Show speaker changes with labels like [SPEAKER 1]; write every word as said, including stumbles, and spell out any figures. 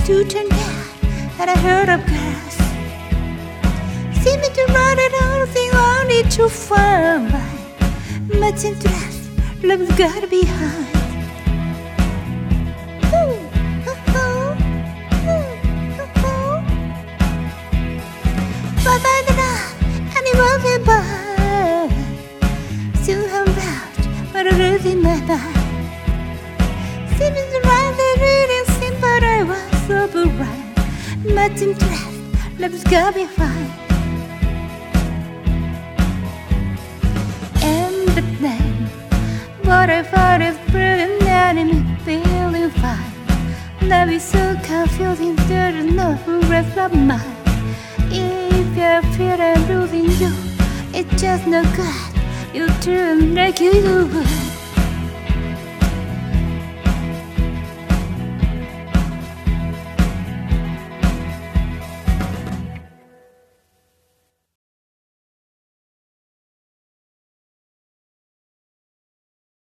[SPEAKER 1] to turn back, and I heard of girls seeming to run it all thing only to find by much interest, love's gotta be high. But by the night, and it was a bar. Soon I'm out, but I lose in my mind. Seems right, they really seem, but I was so bright. Much interest, love's gotta be fine. And the name, what I thought is brilliant, enemy feeling fine. Love is so confusing, there's no rest of mine. If you feel I'm losing you, it's just no good. You turn like you would.